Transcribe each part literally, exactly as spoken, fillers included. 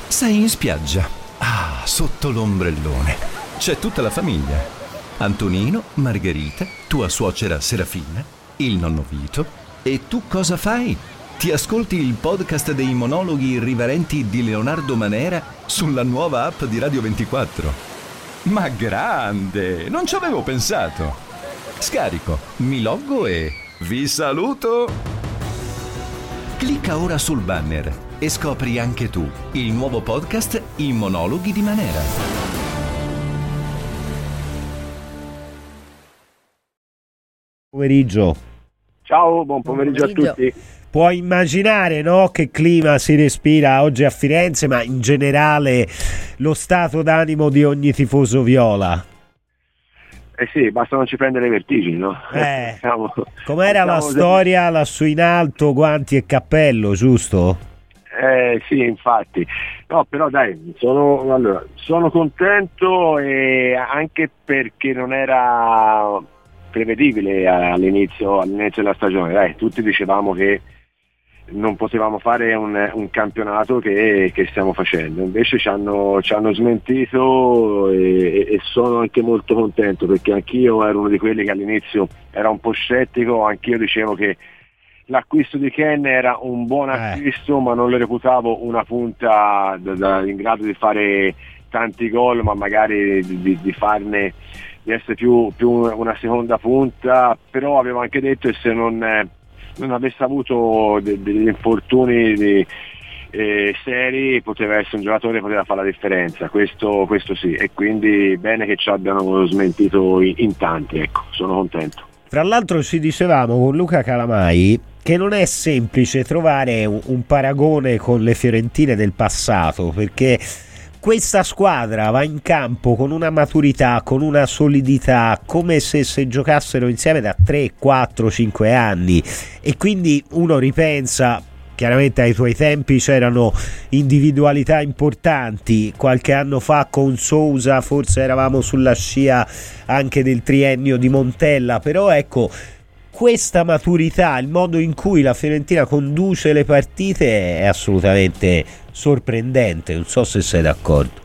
Sei in spiaggia. Ah, sotto l'ombrellone. C'è tutta la famiglia. Antonino, Margherita, tua suocera Serafina, il nonno Vito. E tu cosa fai? Ti ascolti il podcast dei monologhi irriverenti di Leonardo Manera sulla nuova app di Radio ventiquattro. Ma grande! Non ci avevo pensato. Scarico, mi loggo e vi saluto! Clicca ora sul banner e scopri anche tu il nuovo podcast I monologhi di Manera. Pomeriggio. Ciao, buon pomeriggio, buon pomeriggio a tutti. Puoi immaginare, no, che clima si respira oggi a Firenze, ma in generale lo stato d'animo di ogni tifoso viola. Eh sì, basta non ci prendere le vertigini, no? Eh, siamo, com'era siamo la storia de... lassù in alto, guanti e cappello, giusto? Eh sì, infatti. No, però dai, sono, allora, sono contento e anche perché non era prevedibile all'inizio, all'inizio della stagione. Dai, tutti dicevamo che non potevamo fare un, un campionato che, che stiamo facendo, invece ci hanno, ci hanno smentito e, e sono anche molto contento, perché anch'io ero uno di quelli che all'inizio era un po' scettico. Anch'io dicevo che l'acquisto di Ken era un buon acquisto, eh. ma non lo reputavo una punta da, da, in grado di fare tanti gol, ma magari di, di, di farne di essere più, più una seconda punta. Però avevo anche detto che se non eh, non avesse avuto de- degli infortuni di, eh, seri, poteva essere un giocatore che poteva fare la differenza, questo, questo sì, e quindi bene che ci abbiano smentito in, in tanti, ecco, sono contento. Fra l'altro ci dicevamo con Luca Calamai che non è semplice trovare un, un paragone con le fiorentine del passato, perché questa squadra va in campo con una maturità, con una solidità, come se, se giocassero insieme da tre, quattro, cinque anni, e quindi uno ripensa, chiaramente ai tuoi tempi c'erano individualità importanti, qualche anno fa con Sousa forse eravamo sulla scia anche del triennio di Montella, però ecco, questa maturità, il modo in cui la Fiorentina conduce le partite è assolutamente sorprendente, non so se sei d'accordo.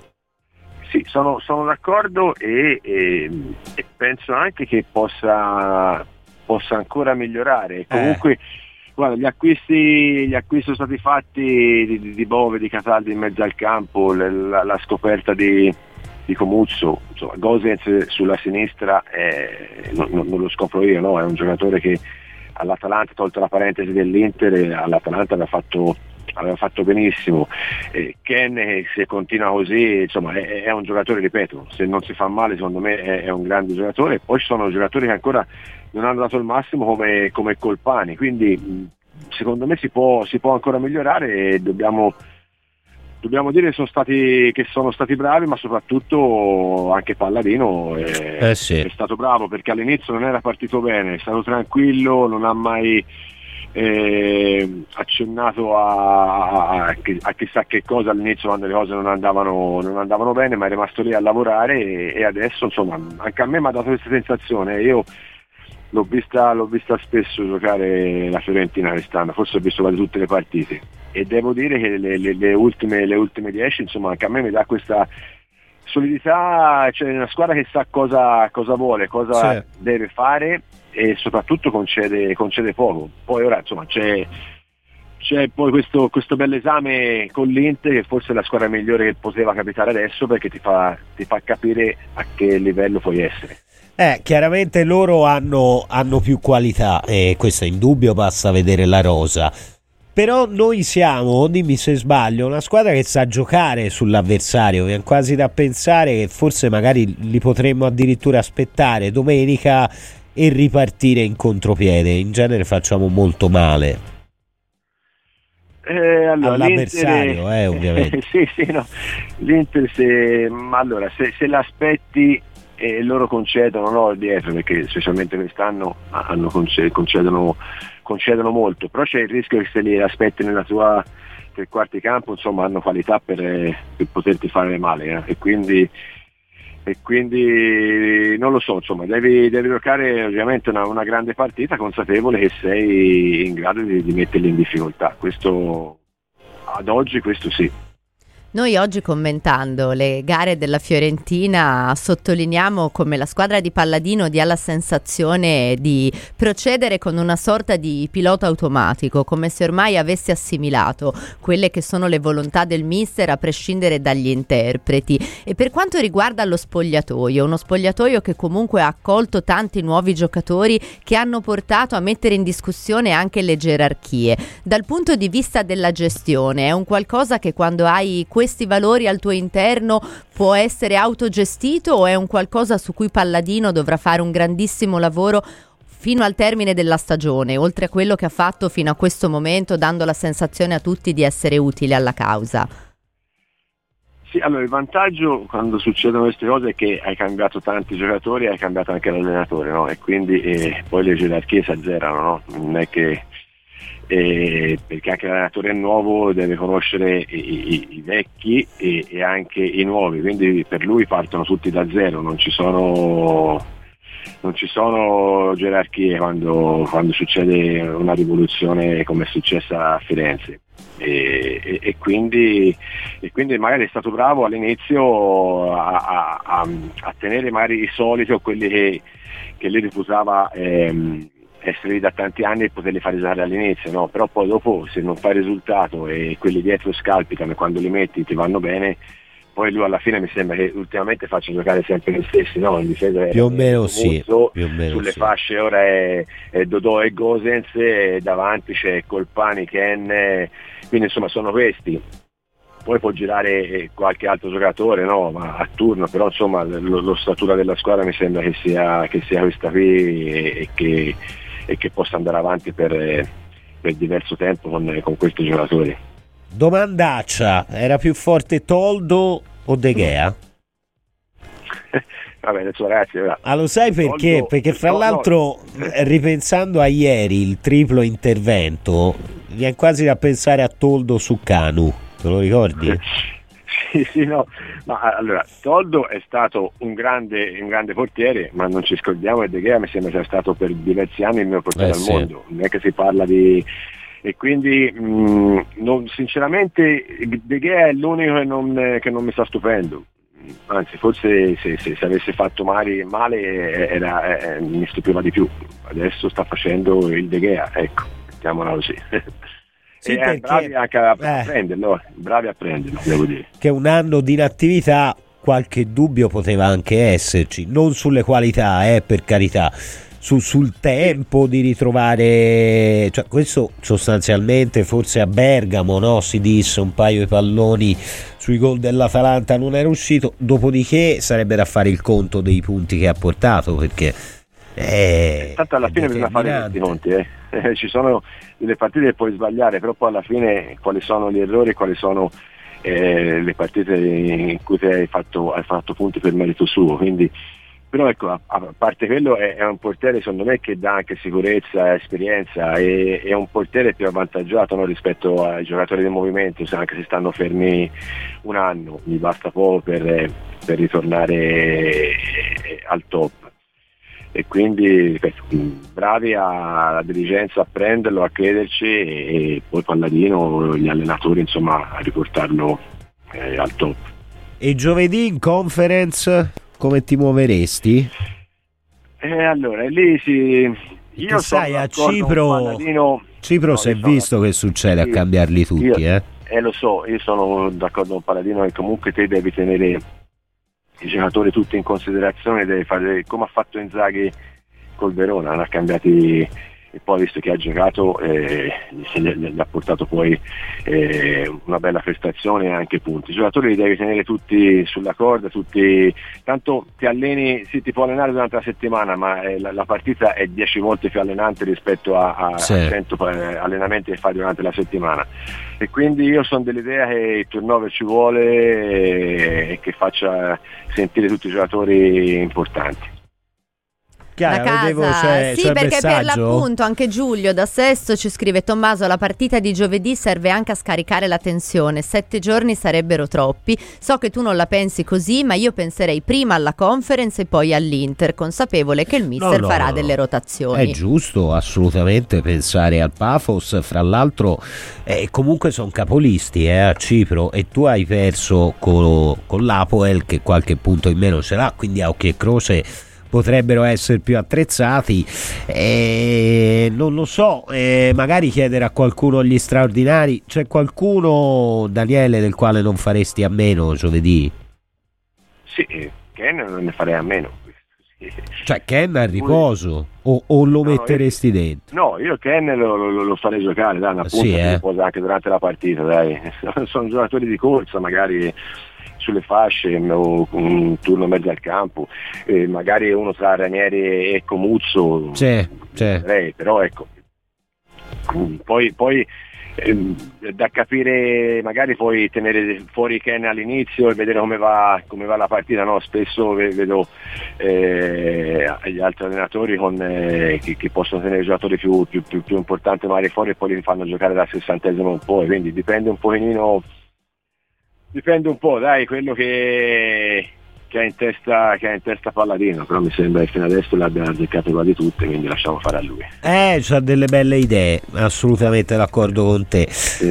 Sì, sono, sono d'accordo e, e, e penso anche che possa, possa ancora migliorare. Comunque, eh. guarda, gli acquisti, gli acquisti sono stati fatti di, di, di Bove, di Cataldi in mezzo al campo, la, la, la scoperta di di Comuzzo, insomma, Gosens sulla sinistra eh, non, non lo scopro io, no? È un giocatore che all'Atalanta, tolto la parentesi dell'Inter, all'Atalanta aveva fatto, aveva fatto benissimo. eh, Ken, eh, se continua così, insomma, è, è un giocatore, ripeto, se non si fa male secondo me è, è un grande giocatore. Poi ci sono giocatori che ancora non hanno dato il massimo come, come Colpani, quindi secondo me si può, si può ancora migliorare e dobbiamo Dobbiamo dire che sono stati, che sono stati bravi, ma soprattutto anche Palladino è, eh sì. è stato bravo, perché all'inizio non era partito bene, è stato tranquillo, non ha mai eh, accennato a, a, a chissà che cosa all'inizio, quando le cose non andavano, non andavano bene, ma è rimasto lì a lavorare e, e adesso insomma anche a me mi ha dato questa sensazione. Io l'ho vista, l'ho vista spesso giocare la Fiorentina quest'anno, forse ho visto quasi tutte le partite, e devo dire che le, le, le ultime le ultime dieci insomma anche a me mi dà questa solidità, cioè una squadra che sa cosa, cosa vuole, cosa sì. deve fare, e soprattutto concede, concede poco. Poi ora insomma c'è c'è poi questo, questo bell'esame con l'Inter, che forse è la squadra migliore che poteva capitare adesso, perché ti fa, ti fa capire a che livello puoi essere. Eh, chiaramente loro hanno, hanno più qualità, e questo è indubbio, basta vedere la rosa. Però noi siamo, dimmi se sbaglio, una squadra che sa giocare sull'avversario. Viene quasi da pensare che forse magari li potremmo addirittura aspettare domenica e ripartire in contropiede. In genere facciamo molto male eh, allora, all'avversario, eh, ovviamente. sì, sì, no. L'Inter se, allora, se, se l'aspetti e loro concedono, no, dietro, perché specialmente quest'anno hanno conced- concedono, concedono molto, però c'è il rischio che se li aspetti nella tua tre quarti campo, insomma, hanno qualità per, per poterti fare male, eh? e quindi e quindi non lo so, insomma, devi, devi giocare ovviamente una, una grande partita, consapevole che sei in grado di, di metterli in difficoltà. Questo ad oggi, questo sì. Noi oggi, commentando le gare della Fiorentina, sottolineiamo come la squadra di Palladino dia la sensazione di procedere con una sorta di pilota automatico, come se ormai avesse assimilato quelle che sono le volontà del mister a prescindere dagli interpreti. E per quanto riguarda lo spogliatoio, uno spogliatoio che comunque ha accolto tanti nuovi giocatori che hanno portato a mettere in discussione anche le gerarchie. Dal punto di vista della gestione, è un qualcosa che quando hai questi valori al tuo interno può essere autogestito, o è un qualcosa su cui Palladino dovrà fare un grandissimo lavoro fino al termine della stagione, oltre a quello che ha fatto fino a questo momento, dando la sensazione a tutti di essere utile alla causa? Sì, allora il vantaggio quando succedono queste cose è che hai cambiato tanti giocatori e hai cambiato anche l'allenatore, no? E quindi eh, poi le gerarchie si azzerano, no? Non è che Eh, perché anche l'allenatore nuovo deve conoscere i, i, i vecchi e, e anche i nuovi, quindi per lui partono tutti da zero, non ci sono, non ci sono gerarchie quando, quando succede una rivoluzione come è successa a Firenze. E, e, e, quindi, e quindi magari è stato bravo all'inizio a, a, a, a tenere magari i soliti o quelli che, che lui reputava ehm, essere lì da tanti anni e poterli fare giocare all'inizio, no? Però poi dopo, se non fai risultato e quelli dietro scalpitano e quando li metti ti vanno bene, poi lui alla fine mi sembra che ultimamente faccia giocare sempre gli stessi, no? In difesa più o meno Musso, sì, più o meno sulle sì. fasce ora è, è Dodò e Gosens, e davanti c'è Colpani, Ken, quindi insomma sono questi. Poi può girare qualche altro giocatore, no? Ma a turno, però insomma lo, lo statura della squadra mi sembra che sia, che sia questa qui e, e, che, e che possa andare avanti per, per diverso tempo con, con questi giocatori. Domandaccia, era più forte Toldo o De Gea? Vabbè, adesso ragazzi, ah, lo sai perché? Toldo, perché fra no, l'altro no. Ripensando a ieri il triplo intervento viene quasi da pensare a Toldo su Canu, te lo ricordi? Sì, sì, no, ma allora Toldo è stato un grande, un grande portiere, ma non ci scordiamo che De Gea mi sembra sia stato per diversi anni il mio portiere eh, al sì. mondo, non è che si parla di... e quindi mh, non, sinceramente De Gea è l'unico che non, che non mi sta stupendo, anzi forse se, se, se avesse fatto male, male era, eh, mi stupiva di più, adesso sta facendo il De Gea, ecco, mettiamola così. Sì, e perché, bravi anche a, a eh, prenderlo, bravi a prenderlo, devo dire. Che un anno di inattività qualche dubbio poteva anche esserci, non sulle qualità, eh, per carità, su, sul tempo di ritrovare, cioè, questo sostanzialmente forse a Bergamo, no? Si disse un paio di palloni sui gol dell'Atalanta non era uscito, dopodiché sarebbe da fare il conto dei punti che ha portato, perché è, tanto alla è fine bisogna fare questi conti, eh. Eh, ci sono delle partite che puoi sbagliare, però poi alla fine quali sono gli errori e quali sono eh, le partite in cui ti hai fatto, hai fatto punti per merito suo, quindi però ecco, a, a parte quello è, è un portiere secondo me che dà anche sicurezza e esperienza, e è un portiere più avvantaggiato, no, rispetto ai giocatori del movimento, anche se stanno fermi un anno, gli basta poco per, per ritornare al top. E quindi bravi alla dirigenza a prenderlo, a crederci, e poi Palladino, gli allenatori insomma a riportarlo eh, al top. E giovedì in conference come ti muoveresti? Eh, allora lì si io sai a Cipro Palladino, Cipro no, si è sono, visto che succede sì, a cambiarli tutti, io, eh? eh lo so, io sono d'accordo con Palladino che comunque te devi tenere i giocatori tutti in considerazione, devi fare come ha fatto Inzaghi col Verona, non ha cambiati, e poi visto che ha giocato eh, gli, gli ha portato poi eh, una bella prestazione e anche punti. I giocatori li devi tenere tutti sulla corda, tutti, tanto ti alleni, sì, ti può allenare durante la settimana, ma eh, la, la partita è dieci volte più allenante rispetto a, a, sì. a cento eh, allenamenti che fai durante la settimana, e quindi io sono dell'idea che il turnover ci vuole e, e che faccia sentire tutti i giocatori importanti. Chiaro, la casa. vedevo, c'è, sì, c'è perché messaggio? per l'appunto anche Giulio da Sesto ci scrive: Tommaso, la partita di giovedì serve anche a scaricare la tensione, sette giorni sarebbero troppi, so che tu non la pensi così, ma io penserei prima alla Conference e poi all'Inter, consapevole che il mister no, no, farà no. delle rotazioni. È giusto assolutamente pensare al Pafos, fra l'altro eh, comunque sono capolisti eh, a Cipro, e tu hai perso con, con l'Apoel che qualche punto in meno ce l'ha, quindi a occhio e croce potrebbero essere più attrezzati. Eh, non lo so, eh, magari chiedere a qualcuno gli straordinari. C'è qualcuno, Daniele, del quale non faresti a meno giovedì? Sì, Ken non ne farei a meno. Sì. Cioè Ken a riposo o, o lo No, metteresti io, dentro? No, io Ken lo, lo, lo farei giocare, dai, una punta Sì, che eh? riposa anche durante la partita, dai. Sono giocatori di corsa, magari sulle fasce o un turno mezzo al campo, eh, magari uno tra Ranieri e Comuzzo, C'è, c'è. direi, però ecco, poi, poi eh, da capire, magari puoi tenere fuori Ken all'inizio e vedere come va, come va la partita, no? Spesso vedo eh, gli altri allenatori con, eh, che, che possono tenere i giocatori più, più, più, più importanti magari fuori e poi li fanno giocare dal sessantesimo un po', quindi dipende un pochino. Dipende un po', dai, quello che, che ha in testa che ha in testa Palladino, però mi sembra che fino adesso le abbia azzeccate quasi tutte, quindi lasciamo fare a lui. Eh, c'ha delle belle idee, assolutamente d'accordo con te. Sì.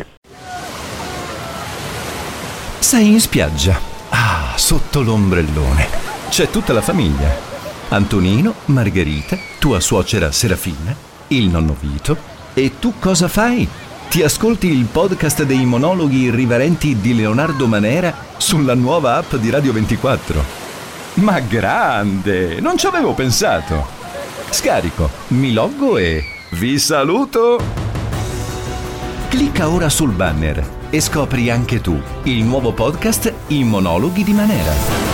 Sei in spiaggia, ah, sotto l'ombrellone. C'è tutta la famiglia. Antonino, Margherita, tua suocera Serafina, il nonno Vito. E tu cosa fai? Ti ascolti il podcast dei monologhi irriverenti di Leonardo Manera sulla nuova app di Radio ventiquattro. Ma grande! Non ci avevo pensato. Scarico, mi loggo e vi saluto! Clicca ora sul banner e scopri anche tu il nuovo podcast I monologhi di Manera.